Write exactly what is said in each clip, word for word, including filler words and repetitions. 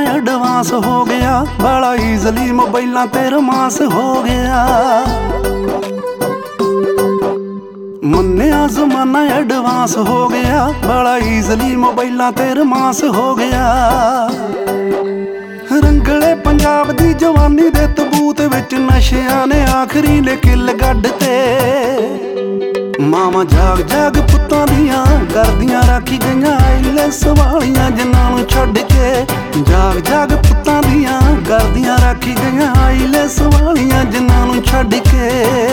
Advance ਹੋ ਗਿਆ, ਬੜਾ ਈਜ਼ਲੀ ਮੋਬਾਈਲਾਂ ਤੇ ਰੋਮਾਂਸ ਹੋ ਗਿਆ। ਮੰਨਿਆ ਜ਼ਮਾਨਾ ਐਡਵਾਂਸ ਹੋ ਗਿਆ, ਬੜਾ ਈਜ਼ਲੀ ਮੋਬਾਈਲਾਂ ਤੇ ਰੋਮਾਂਸ ਹੋ ਗਿਆ। ਰੰਗਲੇ ਪੰਜਾਬ ਦੀ ਜਵਾਨੀ ਦੇ ਤਬੂਤ ਵਿੱਚ ਨਸ਼ਿਆਂ ਨੇ ਆਖਰੀ ਨੇ ਕਿੱਲ ਗੱਡ ਤੇ। ਮਾਵਾਂ ਜਾਗ ਜਾਗ ਪੁੱਤਾਂ ਦੀਆਂ ਕਰਦੀਆਂ ਰਾਖੀ ਗਈਆਂ ਆਈਲੈਸ ਵਾਲੀਆਂ ਜਿਨ੍ਹਾਂ ਨੂੰ ਛੱਡ ਕੇ। ਜਾਗ ਜਾਗ ਪੁੱਤਾਂ ਦੀਆਂ ਕਰਦੀਆਂ ਰਾਖੀ ਗਈਆਂ ਆਈਲੈਸ ਵਾਲੀਆਂ ਜਿਨ੍ਹਾਂ ਨੂੰ ਛੱਡ ਕੇ।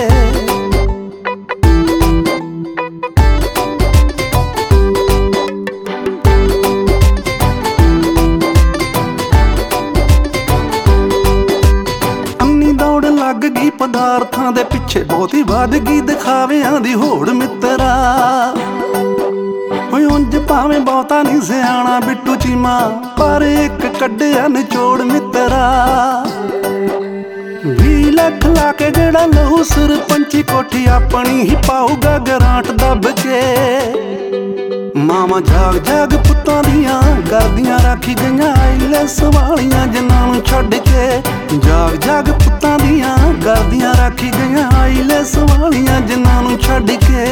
ਲੱਗ ਗਈ ਪਦਾਰਥਾਂ ਦੇ ਪਿੱਛੇ, ਬਹੁਤੀ ਵੱਧ ਗਈ ਦਿਖਾਵਿਆਂ ਦੀ ਹੋੜ ਮਿੱਤਰਾ। ਓਏ ਉਂਝ ਭਾਵੇਂ ਬਹੁਤਾ ਨਹੀਂ ਸਿਆਣਾ ਬਿੱਟੂ ਚੀਮਾ, ਪਰ ਇੱਕ ਕੱਢਿਆ ਨਿਚੋੜ ਮਿੱਤਰਾ। ਵੀਹ ਲੱਖ ਲਾ ਕੇ ਜਿਹੜਾ ਲਹੂ ਸਰਪੰਚੀ ਕੋਠੀ ਆਪਣੀ ਹੀ ਪਾਊਗਾ ਗਰਾਂਟ ਦੱਬ ਕੇ। ਮਾਵਾਂ ਜਾਗ ਜਾਗ ਪੁੱਤਾਂ ਦੀਆਂ ਕਰਦੀਆਂ ਰਾਖੀ ਗਈਆਂ ਆਈਲੈਸ ਵਾਲੀਆਂ ਜਿਨ੍ਹਾਂ ਨੂੰ ਛੱਡ ਕੇ। ਜਾਗ ਜਾਗ ਪੁੱਤਾਂ ਦੀਆਂ ਕਰਦੀਆਂ ਰਾਖੀ ਗਈਆਂ ਆਈਲੈਸ ਵਾਲੀਆਂ ਜਿਨ੍ਹਾਂ ਨੂੰ ਛੱਡ ਕੇ।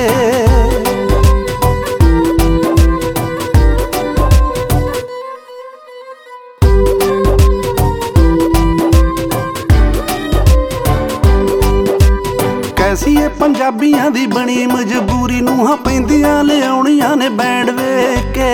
ਕੈਸੀ ਏ ਪੰਜਾਬੀਆਂ ਦੀ ਬਣੀ ਮਜਬੂਰੀ, ਨੂੰਹਾਂ ਪੈਂਦੀਆਂ ਲਿਆਉਣੀਆਂ ਨੇ ਬੈਂਡ ਵੇਖ ਕੇ।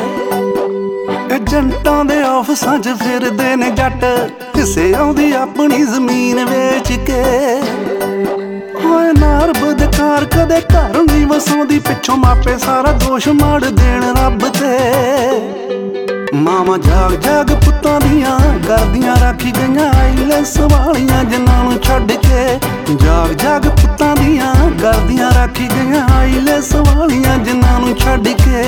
ਏਜੰਟਾਂ ਦੇ ਆਫਿਸਾਂ 'ਚ ਫਿਰਦੇ ਨੇ ਜੱਟ, ਹਿੱਸੇ ਆਉਂਦੀ ਆਪਣੀ ਜ਼ਮੀਨ ਵੇਚ ਕੇ। ਓਏ ਨਾਰ ਬਦਕਾਰ ਕਦੇ ਘਰ ਨਹੀਂ ਵਸਾਉਂਦੀ, ਪਿੱਛੋਂ ਮਾਪੇ ਸਾਰਾ ਦੋਸ਼ ਮਾੜ ਦੇਣ ਰੱਬ ਤੇ। ਮਾਵਾਂ ਜਾਗ ਜਾਗ ਪੁੱਤਾਂ ਦੀਆਂ ਕਰਦੀਆਂ ਰਾਖੀ ਗਈਆਂ ਆਈਲੈਸ ਵਾਲੀਆਂ ਜਿਨ੍ਹਾਂ ਨੂੰ ਛੱਡ ਕੇ। ਜਾਗ ਜਾਗ ਪੁੱਤਾਂ ਦੀਆਂ ਕਰਦੀਆਂ ਰਾਖੀ ਗਈਆਂ ਆਈਲੈਸ ਵਾਲੀਆਂ ਜਿਨ੍ਹਾਂ ਨੂੰ ਛੱਡ ਕੇ।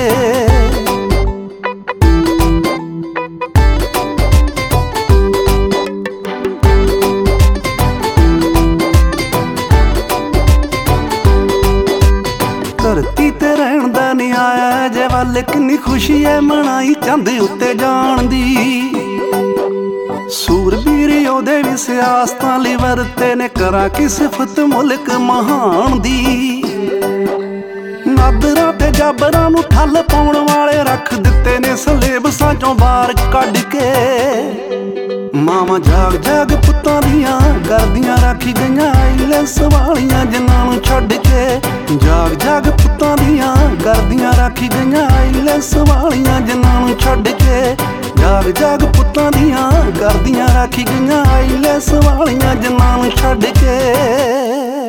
ਧਰਤੀ ਤੇ ਰਹਿਣ ਦਾ ਨੀ ਆਇਆ ਜੇ ਵੱਲ, ਕਿੰਨੀ ਖੁਸ਼ੀ ਐ ਮਨਾਈ ਚੰਦ ਉੱਤੇ ਜਾਣ ਦੀ। ਸੂਰਬੀਰ ਉਹਦੇ ਵੀ ਸਿਆਸਤਾਂ ਲਈ ਵਰਤੇ ਨੇ, ਕਰਾਂ ਕੀ ਸਿਫਤ ਮੁਲਕ ਮਹਾਨ ਦੀ। ਨਾਦਰਾਂ ਤੇ ਜਾਬਰਾਂ ਨੂੰ ਠੱਲ ਪਾਉਣ ਵਾਲੇ ਰੱਖ ਦਿੱਤੇ ਨੇ ਸਲੇਬਸਾਂ ਚੋਂ ਬਾਹਰ ਕੱਢ ਕੇ। ਮਾਵਾਂ ਜਾਗ ਜਾਗ ਪੁੱਤਾਂ ਦੀਆਂ ਕਰਦੀਆਂ ਰਾਖੀ ਗਈਆਂ ਆਈਲੈਸ ਵਾਲੀਆਂ ਜਿਨ੍ਹਾਂ ਨੂੰ ਛੱਡ ਕੇ। ਜਾਗ ਜਾਗ ਪੁੱਤਾਂ ਦੀਆਂ ਕਰਦੀਆਂ ਰਾਖੀ ਗਈਆਂ ਆਈਲੈਸ ਵਾਲੀਆਂ ਜਿਨ੍ਹਾਂ ਨੂੰ ਛੱਡ ਕੇ। ਜਾਗ ਜਾਗ ਪੁੱਤਾਂ ਦੀਆਂ ਕਰਦੀਆਂ ਰਾਖੀ ਗਈਆਂ ਆਈਲੈਸ ਵਾਲੀਆਂ ਜਿਨ੍ਹਾਂ ਨੂੰ ਛੱਡ ਕੇ।